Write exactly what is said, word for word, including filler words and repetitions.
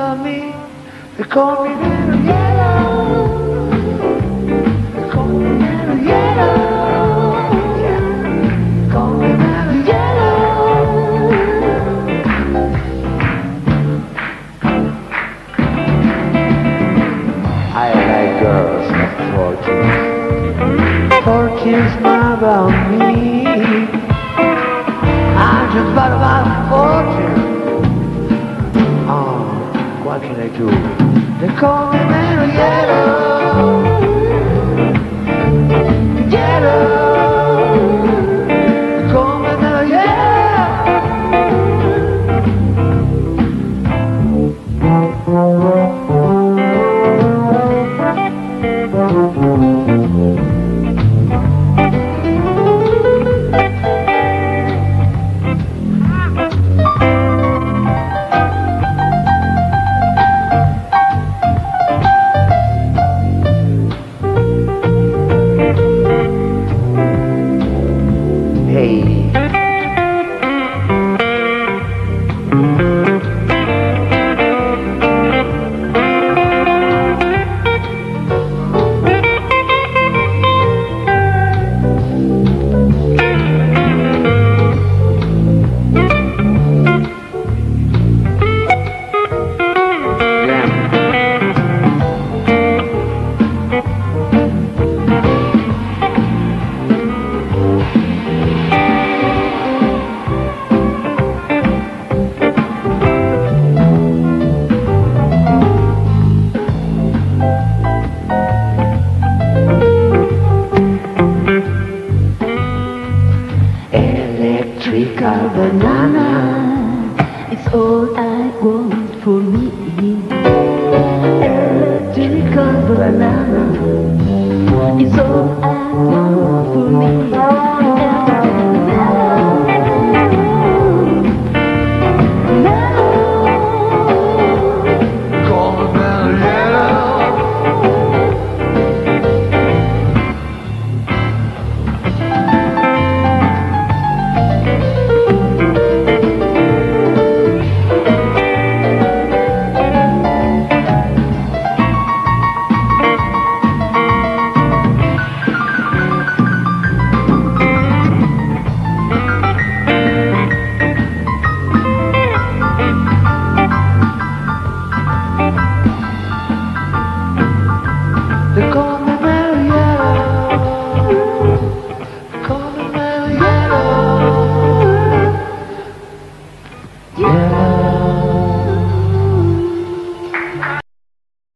about me. They call me little yellow. They call me little yellow. Yeah. Call me little yellow. I like girls of fortune. Fortune's not about me. I'm just about about fortune. Oh, what can I do? They call me little yellow. Yellow. They call me little electrical banana. It's all I want for me. Electrical banana. It's all I want for me.